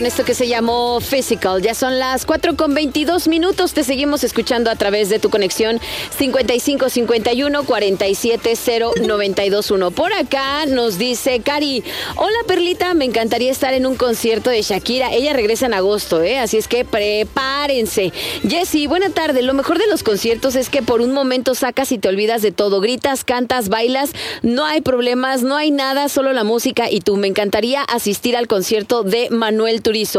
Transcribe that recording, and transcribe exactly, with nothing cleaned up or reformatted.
Esto que se llamó Physical. Ya son las cuatro con veintidós minutos. Te seguimos escuchando a través de tu conexión cincuenta y cinco cincuenta y uno cuarenta y siete cero noventa y dos uno. Por acá nos dice Cari: hola Perlita, me encantaría estar en un concierto de Shakira. Ella regresa en agosto, ¿eh? Así es que prepárense. Jessy, buena tarde. Lo mejor de los conciertos es que por un momento sacas y te olvidas de todo. Gritas, cantas, bailas. No hay problemas, no hay nada, solo la música y tú. Me encantaría asistir al concierto de Manuel Turizo.